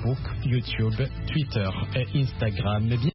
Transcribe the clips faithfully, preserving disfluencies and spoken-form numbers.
Facebook, YouTube, Twitter et Instagram. Bien...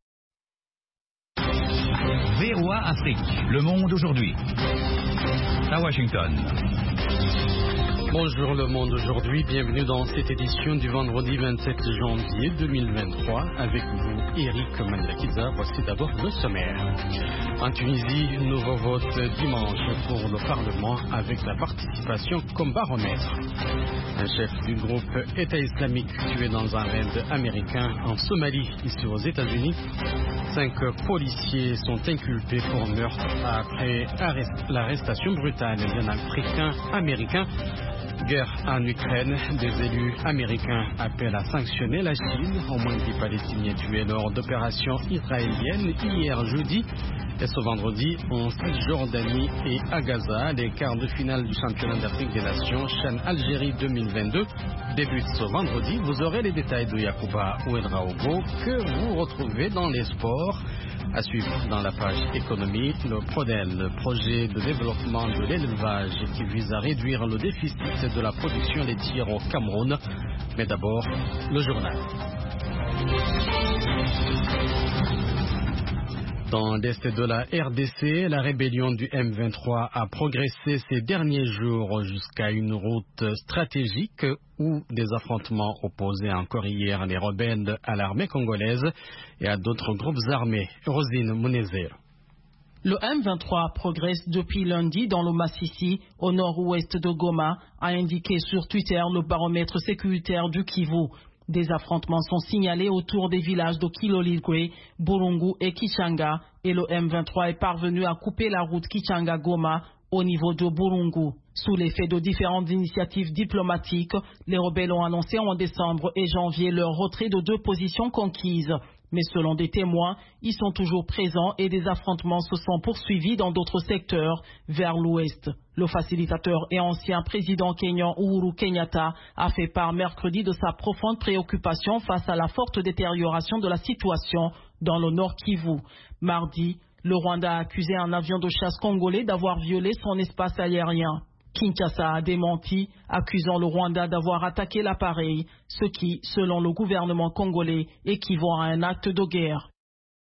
V O A Afrique, le monde aujourd'hui. À Washington. Bonjour le monde aujourd'hui, bienvenue dans cette édition du vendredi vingt-sept janvier deux mille vingt-trois. Avec vous, Eric Mandakiza. Voici d'abord le sommaire. En Tunisie, nouveau vote dimanche pour le Parlement avec la participation comme baromètre. Un chef du groupe État islamique tué dans un raid américain en Somalie, ici aux États-Unis. Cinq policiers sont inculpés pour meurtre après l'arrestation brutale d'un Africain américain. Guerre en Ukraine, des élus américains appellent à sanctionner la Chine, au moins dix Palestiniens tués lors d'opérations israéliennes hier jeudi. Et ce vendredi, en Cisjordanie et à Gaza, les quarts de finale du championnat d'Afrique des Nations, Chan Algérie deux mille vingt-deux, débutent ce vendredi. Vous aurez les détails de Yacouba Ouedraogo que vous retrouvez dans les sports. À suivre dans la page économie, le PRODEL, le projet de développement de l'élevage qui vise à réduire le déficit de la production laitière au Cameroun. Mais d'abord, le journal. Dans l'est de la R D C, la rébellion du M vingt-trois a progressé ces derniers jours jusqu'à une route stratégique où des affrontements opposaient encore hier les rebelles à l'armée congolaise et à d'autres groupes armés. Rosine Mounezir. Le M vingt-trois progresse depuis lundi dans le Massissi, au nord-ouest de Goma, a indiqué sur Twitter le baromètre sécuritaire du Kivu. Des affrontements sont signalés autour des villages de Kiloligwe, Burungu et Kichanga, et le M vingt-trois est parvenu à couper la route Kichanga-Goma au niveau de Burungu. Sous l'effet de différentes initiatives diplomatiques, les rebelles ont annoncé en décembre et janvier leur retrait de deux positions conquises. Mais selon des témoins, ils sont toujours présents et des affrontements se sont poursuivis dans d'autres secteurs vers l'ouest. Le facilitateur et ancien président kényan Uhuru Kenyatta a fait part mercredi de sa profonde préoccupation face à la forte détérioration de la situation dans le Nord Kivu. Mardi, le Rwanda a accusé un avion de chasse congolais d'avoir violé son espace aérien. Kinshasa a démenti, accusant le Rwanda d'avoir attaqué l'appareil, ce qui, selon le gouvernement congolais, équivaut à un acte de guerre.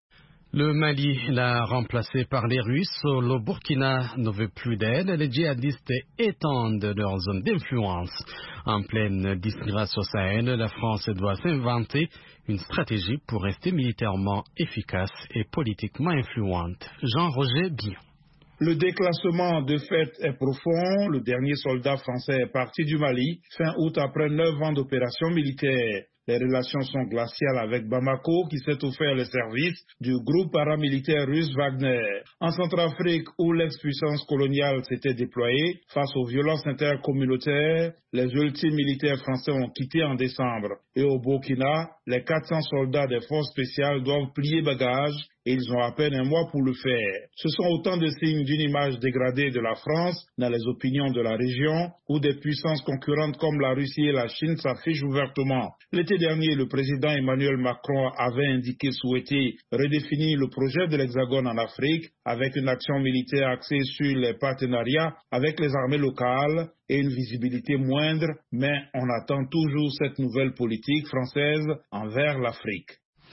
Le Mali l'a remplacé par les Russes. Le Burkina ne veut plus d'aide. Les djihadistes étendent leur zone d'influence. En pleine disgrâce au Sahel, la France doit s'inventer une stratégie pour rester militairement efficace et politiquement influente. Jean-Roger Bion. Le déclassement de fait est profond. Le dernier soldat français est parti du Mali fin août après neuf ans d'opérations militaires. Les relations sont glaciales avec Bamako qui s'est offert le service du groupe paramilitaire russe Wagner. En Centrafrique, où l'ex-puissance coloniale s'était déployée face aux violences intercommunautaires, les ultimes militaires français ont quitté en décembre. Et au Burkina, les quatre cents soldats des forces spéciales doivent plier bagages et ils ont à peine un mois pour le faire. Ce sont autant de signes d'une image dégradée de la France dans les opinions de la région où des puissances concurrentes comme la Russie et la Chine s'affichent ouvertement. L'été dernier, le président Emmanuel Macron avait indiqué souhaiter redéfinir le projet de l'Hexagone en Afrique avec une action militaire axée sur les partenariats avec les armées locales et une visibilité moindre, mais on attend toujours cette nouvelle politique française envers l'Afrique.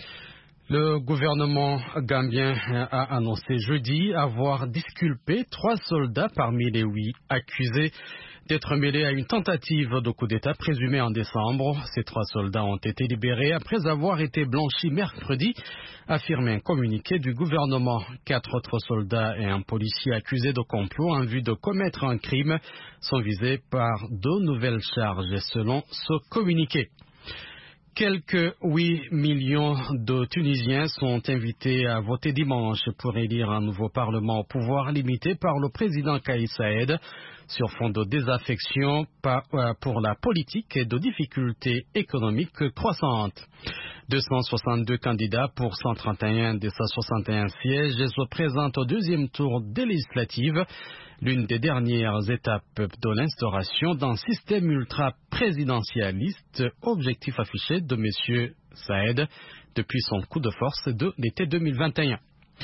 Le gouvernement gambien a annoncé jeudi avoir disculpé trois soldats parmi les huit accusés d'être mêlés à une tentative de coup d'État présumée en décembre. Ces trois soldats ont été libérés après avoir été blanchis mercredi, affirme un communiqué du gouvernement. Quatre autres soldats et un policier accusés de complot en vue de commettre un crime sont visés par deux nouvelles charges selon ce communiqué. Quelques huit millions de Tunisiens sont invités à voter dimanche pour élire un nouveau parlement au pouvoir limité par le président Kais Saied sur fond de désaffection pour la politique et de difficultés économiques croissantes. deux cent soixante-deux candidats pour cent trente et un des cent soixante et un sièges et se présentent au deuxième tour des législatives, l'une des dernières étapes de l'instauration d'un système ultra-présidentialiste, objectif affiché de M. Saïed depuis son coup de force de l'été deux mille vingt et un.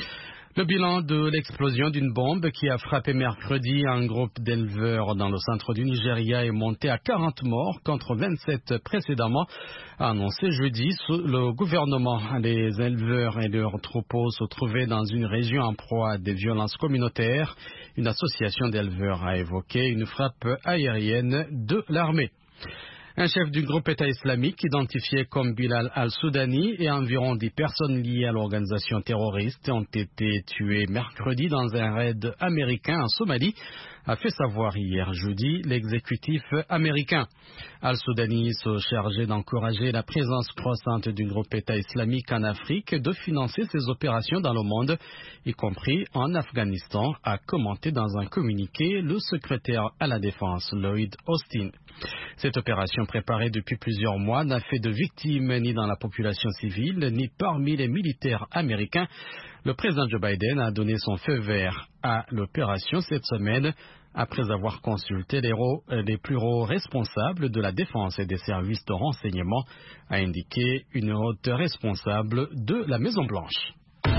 Le bilan de l'explosion d'une bombe qui a frappé mercredi un groupe d'éleveurs dans le centre du Nigeria est monté à quarante morts contre vingt-sept précédemment, a annoncé jeudi le gouvernement. Les éleveurs et leurs troupeaux se trouvaient dans une région en proie à des violences communautaires. Une association d'éleveurs a évoqué une frappe aérienne de l'armée. Un chef du groupe État islamique identifié comme Bilal al-Soudani et environ dix personnes liées à l'organisation terroriste ont été tuées mercredi dans un raid américain en Somalie, a fait savoir hier jeudi l'exécutif américain. Al-Soudani se chargeait d'encourager la présence croissante du groupe État islamique en Afrique, de financer ses opérations dans le monde, y compris en Afghanistan, a commenté dans un communiqué le secrétaire à la Défense, Lloyd Austin. Cette opération préparée depuis plusieurs mois n'a fait de victimes ni dans la population civile, ni parmi les militaires américains. Le président Joe Biden a donné son feu vert à l'opération cette semaine, après avoir consulté les, les plus hauts responsables de la défense et des services de renseignement, a indiqué une haute responsable de la Maison-Blanche.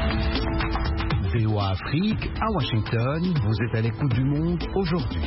V O A Afrique, à Washington, vous êtes à l'écoute du monde aujourd'hui.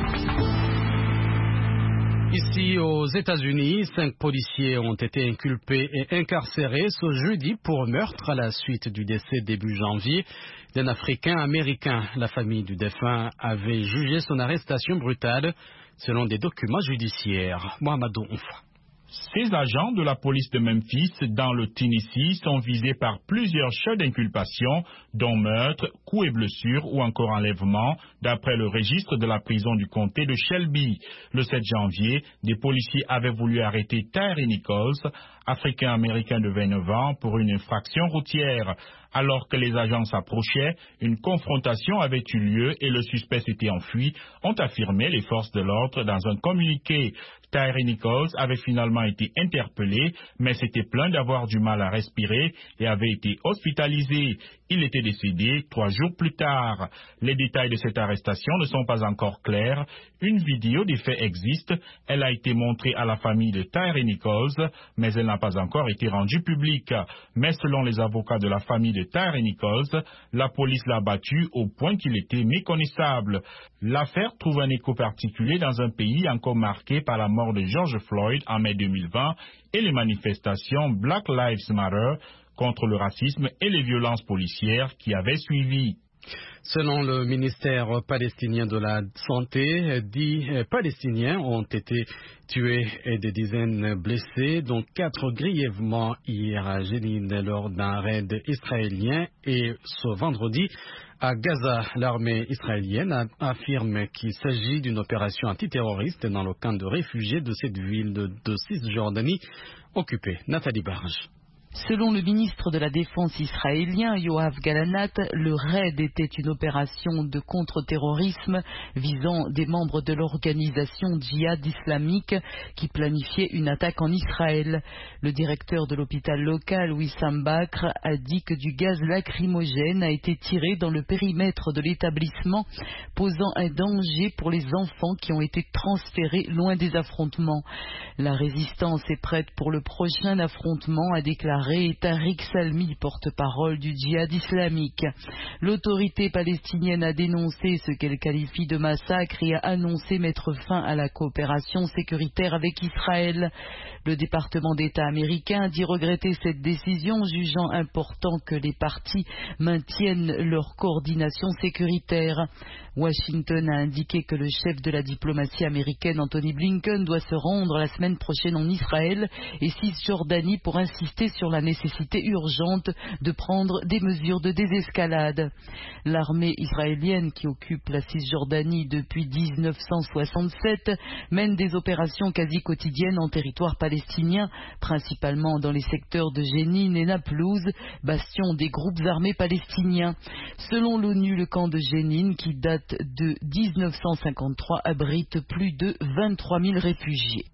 Ici aux États-Unis, cinq policiers ont été inculpés et incarcérés ce jeudi pour meurtre à la suite du décès début janvier d'un Africain américain. La famille du défunt avait jugé son arrestation brutale selon des documents judiciaires. Mohamedou Oumfa. Ces agents de la police de Memphis, dans le Tennessee, sont visés par plusieurs chefs d'inculpation, dont meurtre, coups et blessures ou encore enlèvement, d'après le registre de la prison du comté de Shelby. Le sept janvier, des policiers avaient voulu arrêter Tyre Nichols, africain-américain de vingt-neuf ans, pour une infraction routière. Alors que les agents s'approchaient, une confrontation avait eu lieu et le suspect s'était enfui, ont affirmé les forces de l'ordre dans un communiqué. Tyre Nichols avait finalement été interpellé, mais s'était plaint d'avoir du mal à respirer et avait été hospitalisé. Il était décédé trois jours plus tard. Les détails de cette arrestation ne sont pas encore clairs. Une vidéo des faits existe. Elle a été montrée à la famille de Tyre Nichols, mais elle n'a pas encore été rendue publique. Mais selon les avocats de la famille de Tyre Nichols, la police l'a battu au point qu'il était méconnaissable. L'affaire trouve un écho particulier dans un pays encore marqué par la mort de George Floyd en mai deux mille vingt et les manifestations Black Lives Matter contre le racisme et les violences policières qui avaient suivi. Selon le ministère palestinien de la Santé, dix Palestiniens ont été tués et des dizaines blessés, dont quatre grièvement hier à Jenin lors d'un raid israélien. Et ce vendredi, à Gaza, l'armée israélienne affirme qu'il s'agit d'une opération antiterroriste dans le camp de réfugiés de cette ville de, de Cisjordanie occupée. Nathalie Barge. Selon le ministre de la Défense israélien, Yoav Gallant, le raid était une opération de contre-terrorisme visant des membres de l'organisation djihad islamique qui planifiait une attaque en Israël. Le directeur de l'hôpital local, Wissam Bakr, a dit que du gaz lacrymogène a été tiré dans le périmètre de l'établissement, posant un danger pour les enfants qui ont été transférés loin des affrontements. La résistance est prête pour le prochain affrontement, a déclaré Tariq Salmi, porte-parole du djihad islamique. L'autorité palestinienne a dénoncé ce qu'elle qualifie de massacre et a annoncé mettre fin à la coopération sécuritaire avec Israël. Le département d'État américain dit regretter cette décision, jugeant important que les parties maintiennent leur coordination sécuritaire. Washington a indiqué que le chef de la diplomatie américaine, Anthony Blinken, doit se rendre la semaine prochaine en Israël et Cisjordanie pour insister sur la nécessité urgente de prendre des mesures de désescalade. L'armée israélienne, qui occupe la Cisjordanie depuis mille neuf cent soixante-sept, mène des opérations quasi quotidiennes en territoire palestinien, principalement dans les secteurs de Jenin et Naplouse, bastion des groupes armés palestiniens. Selon l'ONU, le camp de Jenin, qui date de mille neuf cent cinquante-trois, abrite plus de vingt-trois mille réfugiés.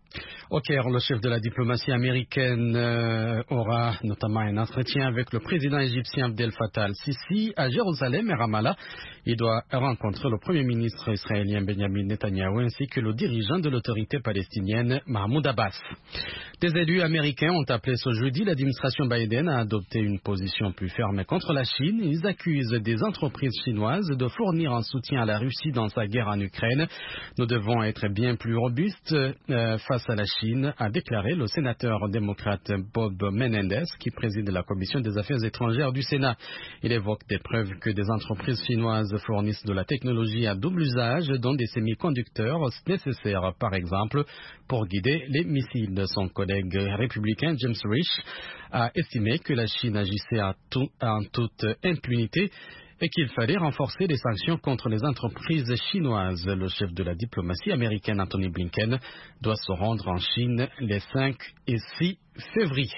Au Caire, le chef de la diplomatie américaine euh, aura notamment un entretien avec le président égyptien Abdel Fattah al-Sisi à Jérusalem et Ramallah. Il doit rencontrer le premier ministre israélien Benjamin Netanyahou ainsi que le dirigeant de l'autorité palestinienne Mahmoud Abbas. Des élus américains ont appelé ce jeudi l'administration Biden à adopter une position plus ferme contre la Chine. Ils accusent des entreprises chinoises de fournir un soutien à la Russie dans sa guerre en Ukraine. Nous devons être bien plus robustes euh, face à la Chine, a déclaré le sénateur démocrate Bob Menendez, qui préside la commission des affaires étrangères du Sénat. Il évoque des preuves que des entreprises chinoises fournissent de la technologie à double usage, dont des semi-conducteurs nécessaires, par exemple, pour guider les missiles. Son collègue républicain James Risch a estimé que la Chine agissait à tout, en toute impunité et qu'il fallait renforcer les sanctions contre les entreprises chinoises. Le chef de la diplomatie américaine, Anthony Blinken, doit se rendre en Chine les cinq et six février.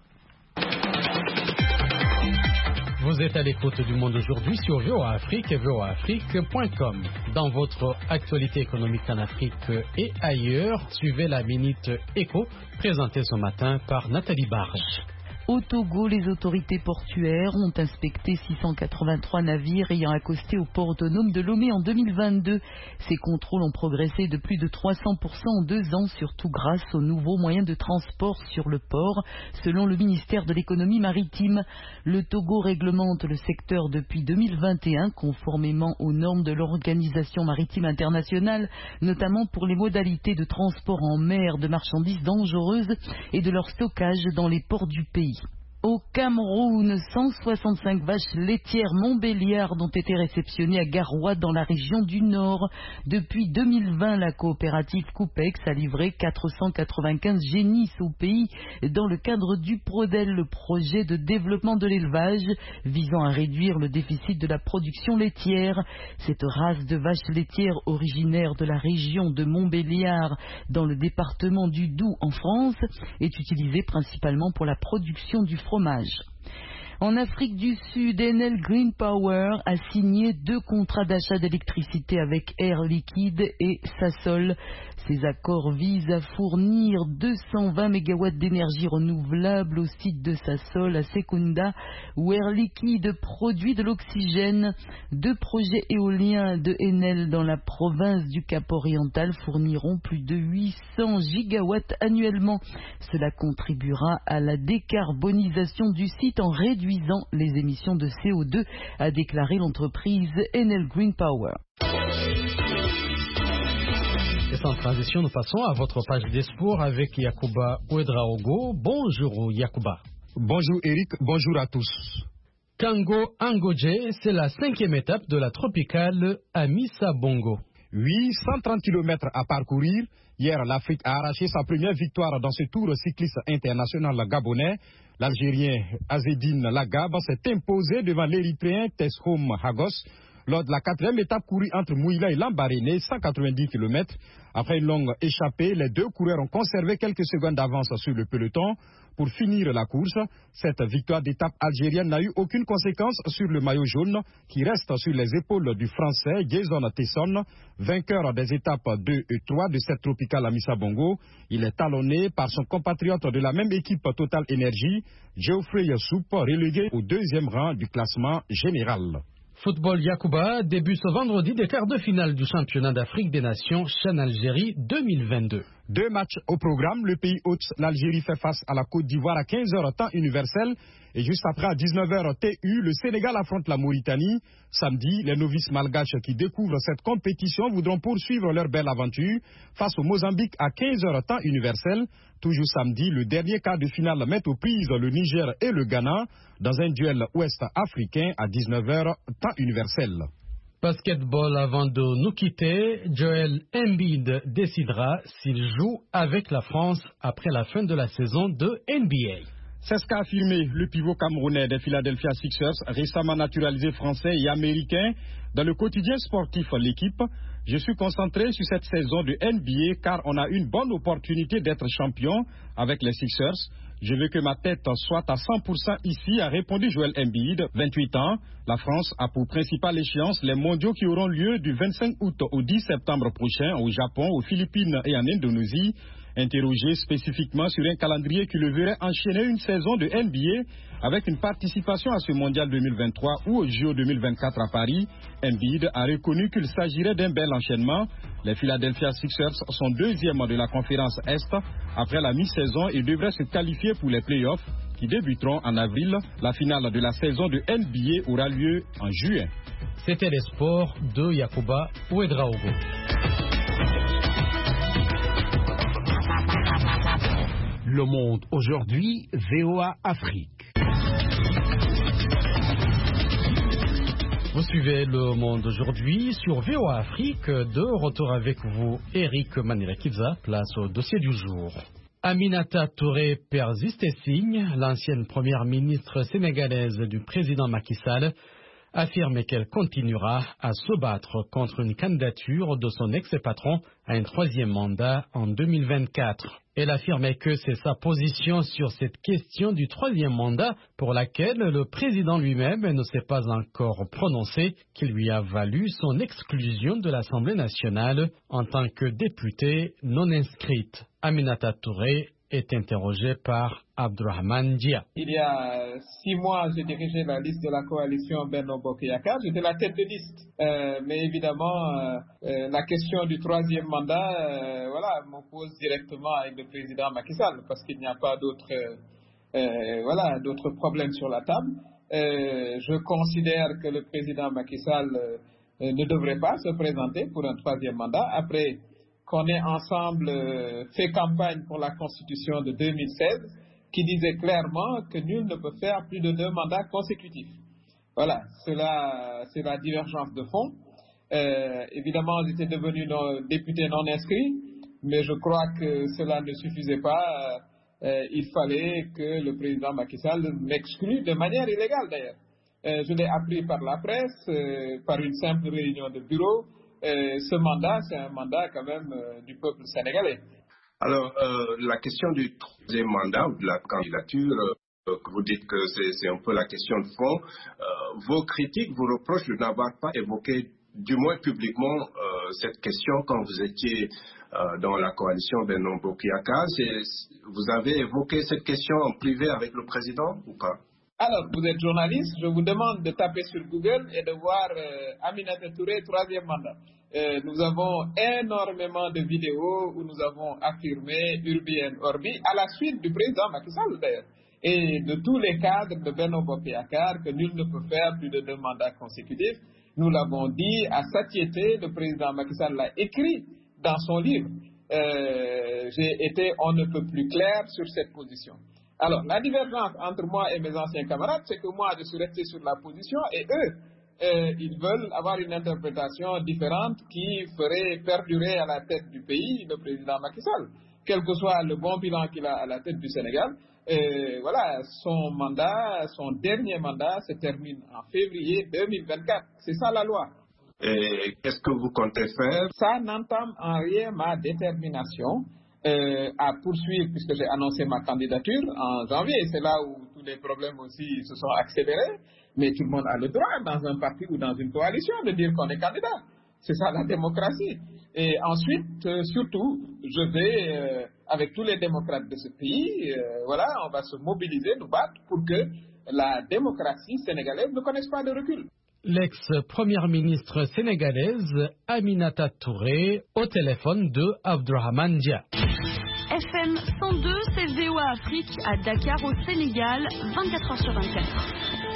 Vous êtes à l'écoute du Monde aujourd'hui sur V O A Afrique et V O A Afrique point com. Dans votre actualité économique en Afrique et ailleurs, suivez la Minute Éco, présentée ce matin par Nathalie Barge. Au Togo, les autorités portuaires ont inspecté six cent quatre-vingt-trois navires ayant accosté au port autonome de Lomé en deux mille vingt-deux. Ces contrôles ont progressé de plus de trois cents pour cent en deux ans, surtout grâce aux nouveaux moyens de transport sur le port, selon le ministère de l'économie maritime. Le Togo réglemente le secteur depuis deux mille vingt et un, conformément aux normes de l'Organisation maritime internationale, notamment pour les modalités de transport en mer de marchandises dangereuses et de leur stockage dans les ports du pays. Au Cameroun, cent soixante-cinq vaches laitières montbéliardes ont été réceptionnées à Garoua dans la région du Nord. Depuis deux mille vingt, la coopérative Coupex a livré quatre cent quatre-vingt-quinze génisses au pays dans le cadre du PRODEL, le projet de développement de l'élevage visant à réduire le déficit de la production laitière. Cette race de vaches laitières originaire de la région de Montbéliard dans le département du Doubs en France est utilisée principalement pour la production du fromage. En Afrique du Sud, Enel Green Power a signé deux contrats d'achat d'électricité avec Air Liquide et Sasol. Ces accords visent à fournir deux cent vingt mégawatts d'énergie renouvelable au site de Sasol à Sekunda, où Air Liquide produit de l'oxygène. Deux projets éoliens de Enel dans la province du Cap-Oriental fourniront plus de huit cents gigawatts annuellement. Cela contribuera à la décarbonisation du site en réduisant les émissions de C O deux, a déclaré l'entreprise Enel Green Power. Et sans transition, nous passons à votre page des sports avec Yacouba Ouedraogo. Bonjour Yacouba. Bonjour Eric, bonjour à tous. Kango Angodje, c'est la cinquième étape de la tropicale Amissa Bongo. Oui, cent trente kilomètres à parcourir. Hier, l'Afrique a arraché sa première victoire dans ce tour cycliste international gabonais. L'Algérien Azedine Lagab s'est imposé devant l'Érythréen Tesfom Hagos lors de la quatrième étape courue entre Mouila et Lambaréné, cent quatre-vingt-dix kilomètres. Après une longue échappée, les deux coureurs ont conservé quelques secondes d'avance sur le peloton. Pour finir la course, cette victoire d'étape algérienne n'a eu aucune conséquence sur le maillot jaune qui reste sur les épaules du Français Jason Tesson, vainqueur des étapes deux et trois de cette tropicale Amissa Bongo. Il est talonné par son compatriote de la même équipe Total Energy, Geoffrey Soup, relégué au deuxième rang du classement général. Football Yacouba débute ce vendredi des quarts de finale du championnat d'Afrique des Nations Chan-Algérie deux mille vingt-deux. Deux matchs au programme. Le pays hôte, l'Algérie, fait face à la Côte d'Ivoire à quinze heures temps universel. Et juste après, à dix-neuf heures T U, le Sénégal affronte la Mauritanie. Samedi, les novices malgaches qui découvrent cette compétition voudront poursuivre leur belle aventure face au Mozambique à quinze heures temps universel. Toujours samedi, le dernier quart de finale met aux prises le Niger et le Ghana dans un duel ouest-africain à dix-neuf heures temps universel. Basketball, avant de nous quitter, Joel Embiid décidera s'il joue avec la France après la fin de la saison de N B A. C'est ce qu'a affirmé le pivot camerounais des Philadelphia Sixers, récemment naturalisé français et américain, dans le quotidien sportif L'équipe. Je suis concentré sur cette saison de N B A car on a une bonne opportunité d'être champion avec les Sixers. Je veux que ma tête soit à cent pour cent ici, a répondu Joel Embiid, vingt-huit ans. La France a pour principale échéance les mondiaux qui auront lieu du vingt-cinq août au dix septembre prochain au Japon, aux Philippines et en Indonésie. Interrogé spécifiquement sur un calendrier qui le verrait enchaîner une saison de N B A avec une participation à ce mondial deux mille vingt-trois ou au J O deux mille vingt-quatre à Paris, Embiid a reconnu qu'il s'agirait d'un bel enchaînement. Les Philadelphia Sixers sont deuxièmes de la conférence Est. Après la mi-saison, ils devraient se qualifier pour les playoffs qui débuteront en avril. La finale de la saison de N B A aura lieu en juin. C'était les sports de Yacouba Ouedraogo. Le Monde aujourd'hui, V O A Afrique. Vous suivez Le Monde aujourd'hui sur V O A Afrique. De retour avec vous, Eric Manirakidza, place au dossier du jour. Aminata Touré persiste et signe. L'ancienne première ministre sénégalaise du président Macky Sall affirme qu'elle continuera à se battre contre une candidature de son ex-patron à un troisième mandat en deux mille vingt-quatre. Elle affirme que c'est sa position sur cette question du troisième mandat pour laquelle le président lui-même ne s'est pas encore prononcé, qui lui a valu son exclusion de l'Assemblée nationale en tant que députée non inscrite. Aminata Touré est interrogée par Abdourahmane Dia. Il y a six mois, j'ai dirigé la liste de la coalition Benno Bokk Yakaar. J'étais la tête de liste. Euh, mais évidemment, euh, euh, la question du troisième mandat, euh, voilà, m'oppose directement avec le président Macky Sall parce qu'il n'y a pas d'autres, euh, voilà, d'autres problèmes sur la table. Euh, je considère que le président Macky Sall euh, ne devrait pas se présenter pour un troisième mandat après qu'on ait ensemble euh, fait campagne pour la Constitution de deux mille seize qui disait clairement que nul ne peut faire plus de deux mandats consécutifs. Voilà, cela, c'est la divergence de fond. Euh, évidemment, j'étais devenu non, député non inscrit, mais je crois que cela ne suffisait pas. Euh, il fallait que le président Macky Sall m'exclue de manière illégale d'ailleurs. Euh, je l'ai appris par la presse, euh, par une simple réunion de bureau. Euh, ce mandat, c'est un mandat quand même euh, du peuple sénégalais. Alors, euh, la question du troisième mandat ou de la candidature, euh, que vous dites que c'est, c'est un peu la question de fond, euh, vos critiques vous reprochent de n'avoir pas évoqué, du moins publiquement, euh, cette question quand vous étiez euh, dans la coalition Benno Bokk Yakaar. Vous avez évoqué cette question en privé avec le président ou pas? Alors, vous êtes journaliste, je vous demande de taper sur Google et de voir euh, Aminata Touré, troisième mandat. Euh, nous avons énormément de vidéos où nous avons affirmé Urbi et Orbi, à la suite du président Macky Sall d'ailleurs, et de tous les cadres de Benno Bokk Yakaar, que nul ne peut faire plus de deux mandats consécutifs. Nous l'avons dit à satiété, le président Macky Sall l'a écrit dans son livre. Euh, j'ai été on ne peut plus clair sur cette position. Alors, la divergence entre moi et mes anciens camarades, c'est que moi, je suis resté sur la position et eux, euh, ils veulent avoir une interprétation différente qui ferait perdurer à la tête du pays le président Macky Sall. Quel que soit le bon bilan qu'il a à la tête du Sénégal, euh, voilà, son mandat, son dernier mandat se termine en février deux mille vingt-quatre. C'est ça la loi. Et qu'est-ce que vous comptez faire? Ça n'entame en rien ma détermination. Euh, à poursuivre, puisque j'ai annoncé ma candidature en janvier. C'est là où tous les problèmes aussi se sont accélérés. Mais tout le monde a le droit, dans un parti ou dans une coalition, de dire qu'on est candidat. C'est ça la démocratie. Et ensuite, euh, surtout, je vais, euh, avec tous les démocrates de ce pays, euh, voilà, on va se mobiliser, nous battre pour que la démocratie sénégalaise ne connaisse pas de recul. L'ex-première ministre sénégalaise Aminata Touré au téléphone de Abdourahmane Dia. F M cent deux, c'est V O A Afrique à Dakar au Sénégal, vingt-quatre heures sur vingt-quatre.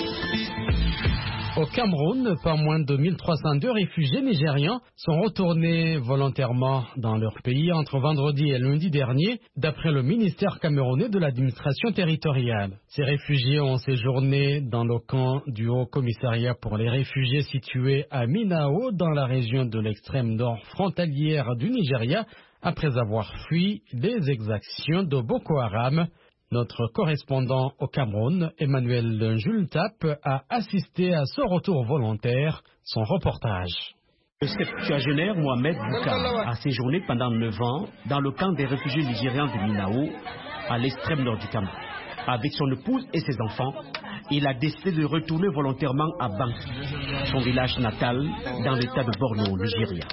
Au Cameroun, pas moins de mille trois cent deux réfugiés nigérians sont retournés volontairement dans leur pays entre vendredi et lundi dernier, d'après le ministère camerounais de l'administration territoriale. Ces réfugiés ont séjourné dans le camp du Haut Commissariat pour les réfugiés situé à Minao, dans la région de l'extrême nord frontalière du Nigeria, après avoir fui les exactions de Boko Haram. Notre correspondant au Cameroun, Emmanuel Jultap, a assisté à ce retour volontaire. Son reportage. Le septuagénaire Mohamed Bouka a séjourné pendant neuf ans dans le camp des réfugiés nigériens de Minao, à l'extrême nord du Cameroun. Avec son épouse et ses enfants, Il a décidé de retourner volontairement à Banki, son village natal, dans l'état de Borno, Nigeria.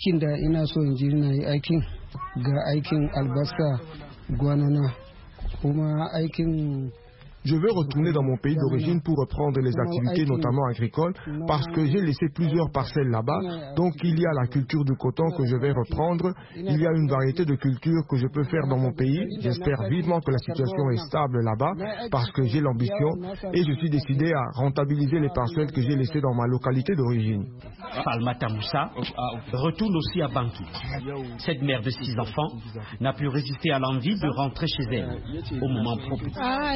Je veux retourner dans mon pays d'origine pour reprendre les activités, notamment agricoles, parce que j'ai laissé plusieurs parcelles là-bas. Donc il y a la culture du coton que je vais reprendre. Il y a une variété de cultures que je peux faire dans mon pays. J'espère vivement que la situation est stable là-bas, parce que j'ai l'ambition et je suis décidé à rentabiliser les parcelles que j'ai laissées dans ma localité d'origine. Falmata Moussa retourne aussi à Banki. Cette mère de six enfants n'a pu résister à l'envie de rentrer chez elle au moment propice.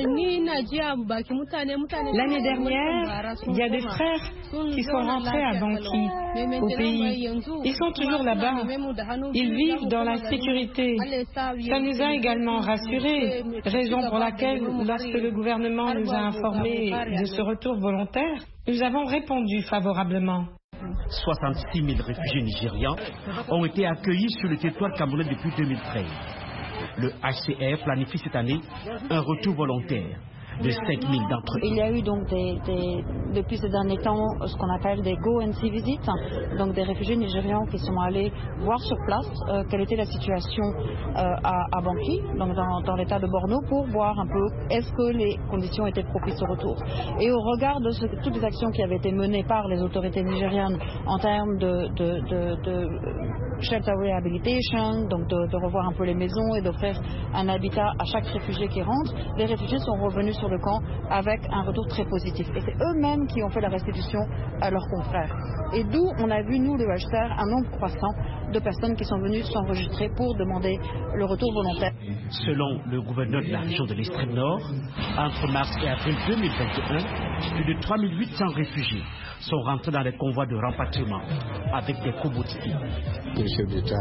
L'année dernière, il y a des frères qui sont rentrés à Banki, au pays. Ils sont toujours là-bas. Ils vivent dans la sécurité. Ça nous a également rassurés, raison pour laquelle, lorsque le gouvernement nous a informés de ce retour volontaire, nous avons répondu favorablement. soixante-six mille réfugiés nigérians ont été accueillis sur le territoire camerounais depuis deux mille treize. Le H C R planifie cette année un retour volontaire de cinq mille d'entre eux. Il y a eu donc des, des, depuis ces derniers temps ce qu'on appelle des go and see visits, donc des réfugiés nigérians qui sont allés voir sur place euh, quelle était la situation euh, à, à Banki, donc dans, dans l'état de Borno, pour voir un peu est-ce que les conditions étaient propices au retour. Et au regard de ce, toutes les actions qui avaient été menées par les autorités nigérianes en termes de, de, de, de shelter rehabilitation, donc de, de revoir un peu les maisons et d'offrir un habitat à chaque réfugié qui rentre, les réfugiés sont revenus sur le camp avec un retour très positif. Et c'est eux-mêmes qui ont fait la restitution à leurs confrères. Et d'où on a vu, nous, le H C R, un nombre croissant de personnes qui sont venues s'enregistrer pour demander le retour volontaire. Selon le gouverneur de la région de l'extrême nord, entre mars et avril deux mille vingt et un, plus de trois mille huit cents réfugiés sont rentrés dans les convois de rapatriement avec des cobotiers. Le chef d'État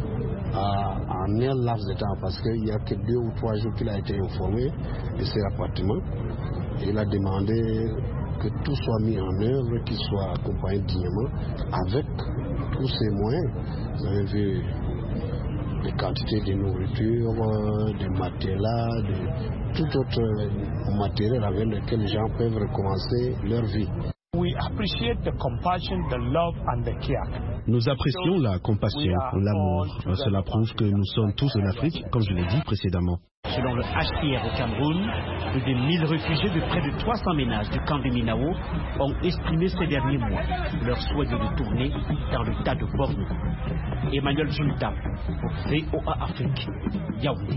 a en un laps de temps, parce qu'il n'y a que deux ou trois jours qu'il a été informé de ces rapatriements. Il a demandé que tout soit mis en œuvre, qu'il soit accompagné dignement avec tous ces moyens. Vous avez vu des quantités de nourriture, de matelas, de tout autre matériel avec lequel les gens peuvent recommencer leur vie. We appreciate the compassion, the love and the care. Nous apprécions la compassion, l'amour. Cela prouve que nous sommes tous en Afrique, comme je l'ai dit précédemment. Selon le H C R au Cameroun, plus de mille réfugiés de près de trois cents ménages du camp de Minao ont exprimé ces derniers mois leur souhait de retourner dans le tas de Borno. Emmanuel Junta, V O A Afrique, Yaoundé.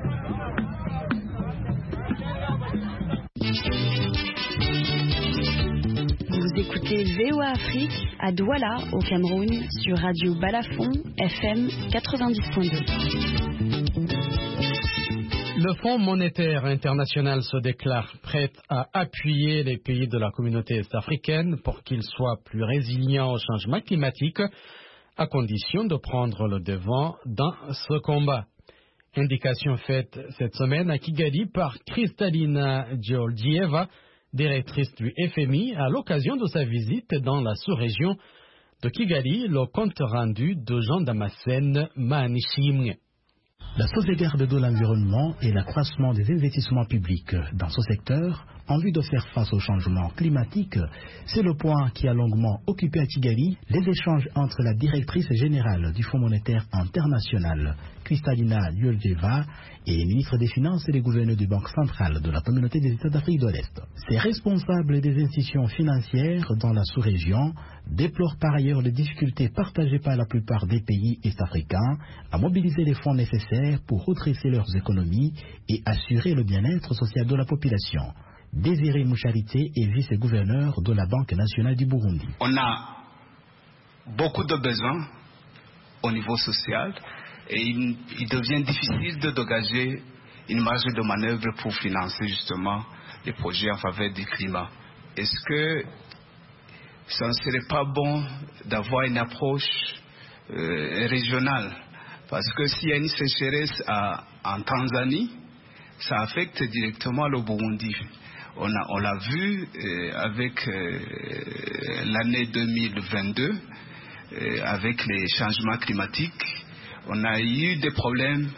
Vous écoutez V O A Afrique à Douala, au Cameroun, sur Radio Balafon, F M quatre-vingt-dix point deux. Le Fonds monétaire international se déclare prêt à appuyer les pays de la communauté est-africaine pour qu'ils soient plus résilients au changement climatique, à condition de prendre le devant dans ce combat. Indication faite cette semaine à Kigali par Kristalina Georgieva, directrice du F M I, à l'occasion de sa visite dans la sous-région de Kigali, le compte rendu de Jean Damascène Manishimwe. La sauvegarde de l'environnement et l'accroissement des investissements publics dans ce secteur en vue de faire face au changement climatique, c'est le point qui a longuement occupé à Kigali les échanges entre la directrice générale du Fonds monétaire international, Kristalina Georgieva, et les ministres des Finances et les gouverneurs du Banque centrale de la communauté des États d'Afrique de l'Est. Ces responsables des institutions financières dans la sous-région déplorent par ailleurs les difficultés partagées par la plupart des pays est-africains à mobiliser les fonds nécessaires pour redresser leurs économies et assurer le bien-être social de la population. Désiré Moucharité est vice-gouverneur de la Banque nationale du Burundi. On a beaucoup de besoins au niveau social et il, il devient difficile de dégager une marge de manœuvre pour financer justement les projets en faveur du climat. Est-ce que ça ne serait pas bon d'avoir une approche euh, régionale? Parce que s'il y a une sécheresse à, en Tanzanie, ça affecte directement le Burundi. On a, on l'a vu euh, avec euh, l'année deux mille vingt-deux, euh, avec les changements climatiques. On a eu des problèmes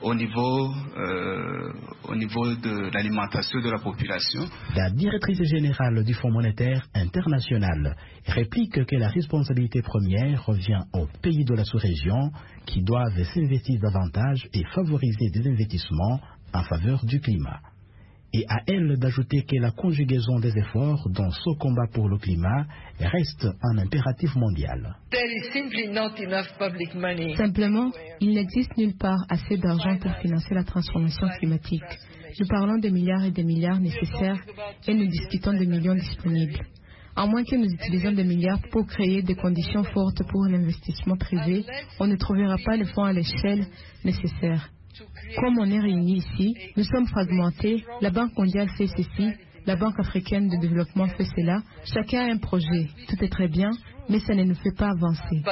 au niveau, euh, au niveau de l'alimentation de la population. La directrice générale du Fonds monétaire international réplique que la responsabilité première revient aux pays de la sous-région qui doivent s'investir davantage et favoriser des investissements en faveur du climat. Et à elle d'ajouter que la conjugaison des efforts dans ce combat pour le climat reste un impératif mondial. Simplement, il n'existe nulle part assez d'argent pour financer la transformation climatique. Nous parlons des milliards et des milliards nécessaires et nous discutons de millions disponibles. À moins que nous utilisions des milliards pour créer des conditions fortes pour l'investissement privé, on ne trouvera pas les fonds à l'échelle nécessaire. Comme on est réunis ici, nous sommes fragmentés, la Banque mondiale fait ceci, la Banque africaine de développement fait cela, chacun a un projet, tout est très bien, mais ça ne nous fait pas avancer.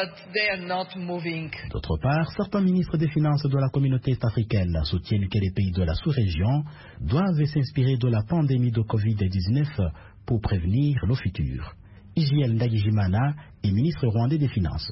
D'autre part, certains ministres des Finances de la communauté est-africaine soutiennent que les pays de la sous-région doivent s'inspirer de la pandémie de covid dix-neuf pour prévenir le futur. Igiel Ndagijimana est ministre rwandais des Finances.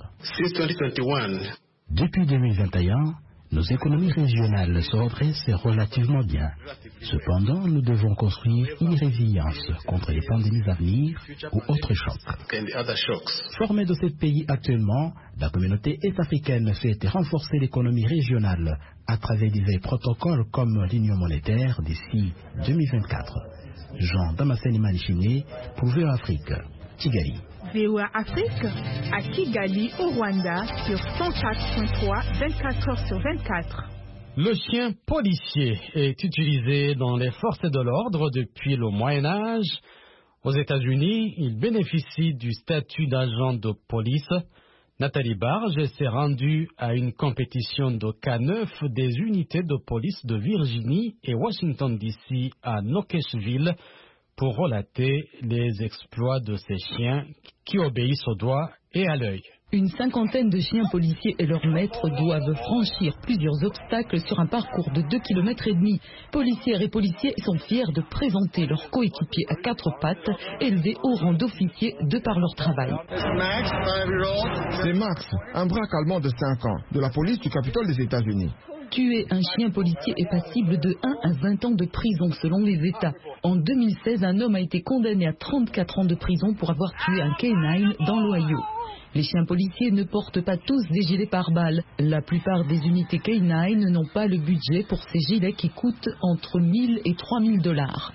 Depuis deux mille vingt et un, nos économies régionales se redressent relativement bien. Cependant, nous devons construire une résilience contre les pandémies à venir ou autres chocs. Formée de sept pays actuellement, la communauté est-africaine souhaite renforcer l'économie régionale à travers divers protocoles comme l'Union monétaire d'ici deux mille vingt-quatre. Jean Damascene Manichine pour V O A Afrique, Kigali. V O A Afrique à Kigali, au Rwanda, sur cent quatre point trois, vingt-quatre heures sur vingt-quatre. Le chien policier est utilisé dans les forces de l'ordre depuis le Moyen-Âge. Aux États-Unis, il bénéficie du statut d'agent de police. Nathalie Barge s'est rendue à une compétition de K neuf des unités de police de Virginie et Washington D C à Nokesville pour relater les exploits de ces chiens qui obéissent au doigt et à l'œil. Une cinquantaine de chiens policiers et leurs maîtres doivent franchir plusieurs obstacles sur un parcours de deux kilomètres et demi. Policières et policiers sont fiers de présenter leurs coéquipiers à quatre pattes, élevés au rang d'officiers de par leur travail. C'est Max, un braque allemand de cinq ans, de la police du Capitole des États-Unis. Tuer un chien policier est passible de un à vingt ans de prison selon les États. En deux mille seize, un homme a été condamné à trente-quatre ans de prison pour avoir tué un canine dans l'Ohio. Les chiens policiers ne portent pas tous des gilets pare-balles. La plupart des unités canines n'ont pas le budget pour ces gilets qui coûtent entre mille et trois mille dollars.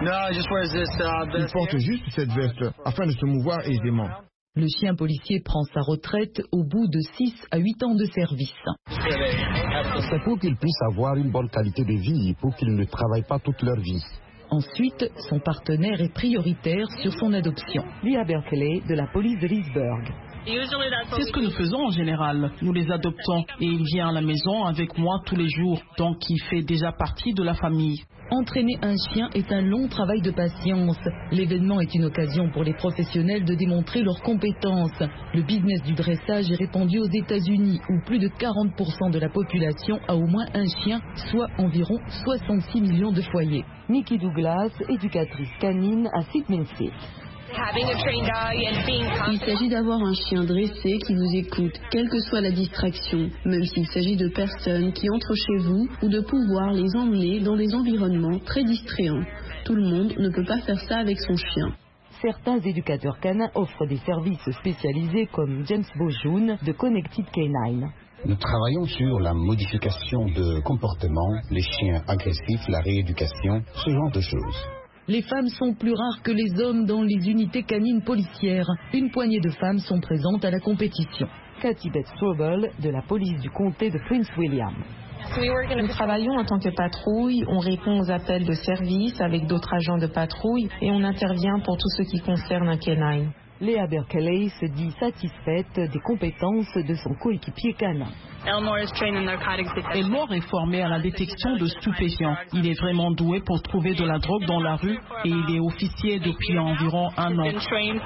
Ils portent juste cette veste afin de se mouvoir aisément. Le chien policier prend sa retraite au bout de six à huit ans de service. C'est pour qu'ils puissent avoir une bonne qualité de vie, pour qu'ils ne travaillent pas toute leur vie. Ensuite, son partenaire est prioritaire sur son adoption. Lia Berkeley de la police de Leesburg. C'est ce que nous faisons en général. Nous les adoptons et il vient à la maison avec moi tous les jours, donc il fait déjà partie de la famille. Entraîner un chien est un long travail de patience. L'événement est une occasion pour les professionnels de démontrer leurs compétences. Le business du dressage est répandu aux États-Unis, où plus de quarante pour cent de la population a au moins un chien, soit environ soixante-six millions de foyers. Nikki Douglas, éducatrice canine à Sidminster. Il s'agit d'avoir un chien dressé qui vous écoute, quelle que soit la distraction, même s'il s'agit de personnes qui entrent chez vous ou de pouvoir les emmener dans des environnements très distrayants. Tout le monde ne peut pas faire ça avec son chien. Certains éducateurs canins offrent des services spécialisés comme James Bojoun de Connected Canine. Nous travaillons sur la modification de comportement, les chiens agressifs, la rééducation, ce genre de choses. Les femmes sont plus rares que les hommes dans les unités canines policières. Une poignée de femmes sont présentes à la compétition. Cathy Beth Strobel de la police du comté de Prince William. Nous travaillons en tant que patrouille, on répond aux appels de service avec d'autres agents de patrouille et on intervient pour tout ce qui concerne un canine. Léa Berkeley se dit satisfaite des compétences de son coéquipier canin. Elmore est formé à la détection de stupéfiants. Il est vraiment doué pour trouver de la drogue dans la rue et il est officier depuis environ un an.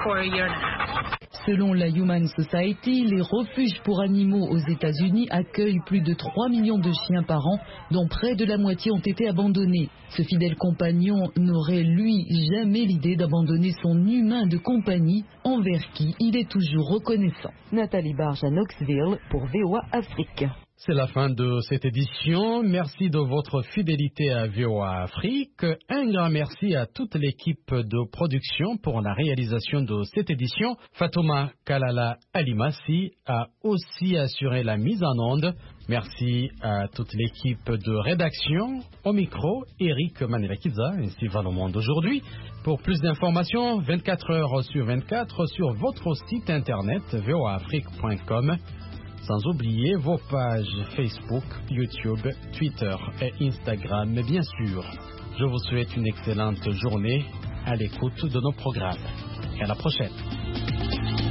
Selon la Human Society, les refuges pour animaux aux États-Unis accueillent plus de trois millions de chiens par an, dont près de la moitié ont été abandonnés. Ce fidèle compagnon n'aurait, lui, jamais l'idée d'abandonner son humain de compagnie, envers qui il est toujours reconnaissant. Nathalie Barge à Knoxville pour V O A Afrique. C'est la fin de cette édition. Merci de votre fidélité à V O A Afrique. Un grand merci à toute l'équipe de production pour la réalisation de cette édition. Fatouma Kalala Alimassi a aussi assuré la mise en onde. Merci à toute l'équipe de rédaction. Au micro, Eric Manirakiza, ainsi va le monde aujourd'hui. Pour plus d'informations, vingt-quatre heures sur vingt-quatre sur votre site internet v o a afrique point com. Sans oublier vos pages Facebook, YouTube, Twitter et Instagram, bien sûr. Je vous souhaite une excellente journée à l'écoute de nos programmes. Et à la prochaine.